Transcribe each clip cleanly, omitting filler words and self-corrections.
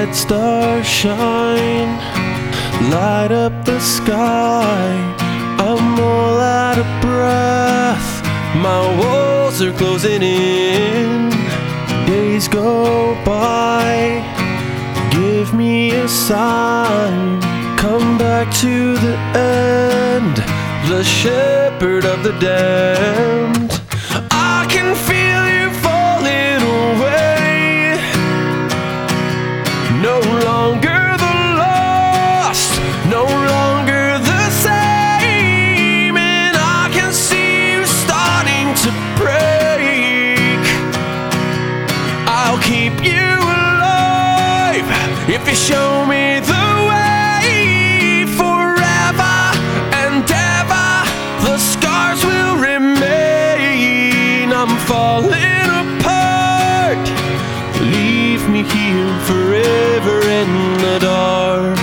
let stars shine, light up the sky. I'm all out of breath, my walls are closing in. Days go by, give me a sign. Come back to the end, the shepherd of the damned. I can feel you falling away, no longer the lost, no longer the same. And I can see you starting to break. I'll keep you alive if you show me the way. Forever and ever, the scars will remain. I'm falling apart, leave me here forever in the dark.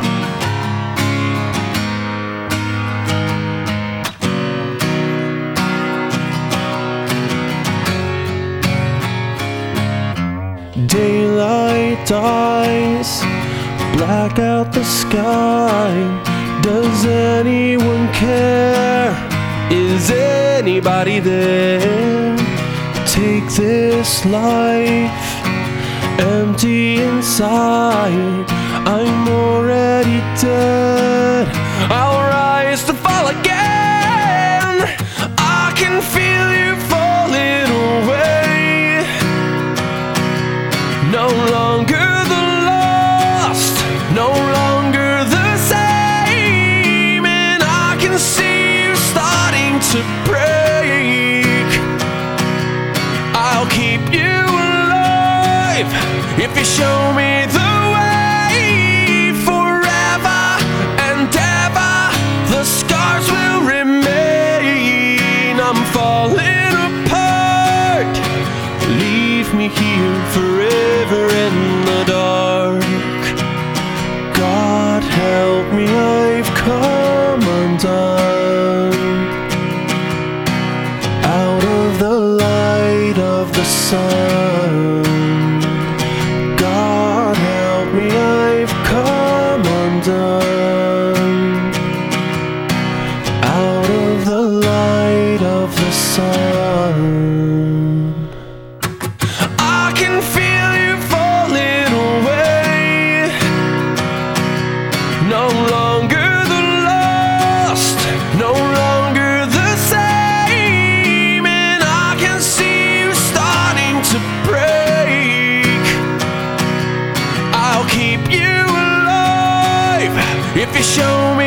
Daylight dies, black out the sky. Does anyone care? Is anybody there? Take this life, empty inside. I'm already dead, I'll rise to fall again. I can feel you falling away, no longer the lost, no longer the same. And I can see you starting to break. I'll keep you alive if you show me the way. Forever and ever, the scars will remain. I'm falling apart, leave me here forever in the dark. God help me, I've come undone, out of the light of the sun. God help me, I've come undone, out of the light of the sun. I can feel you falling away, no longer the lost, no longer the same. And I can see you starting to break. I'll keep you alive if you show me